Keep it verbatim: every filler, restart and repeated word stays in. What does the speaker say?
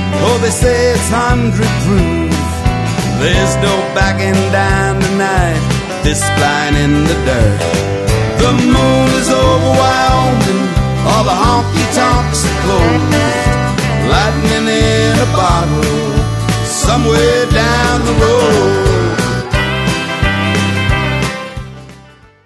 Oh, they say it's hundred proof. There's no backing down tonight, this flying in the dirt. The moon is over Wyoming, all the honky-tonks are closed. Lightning in a bottle, somewhere down the road.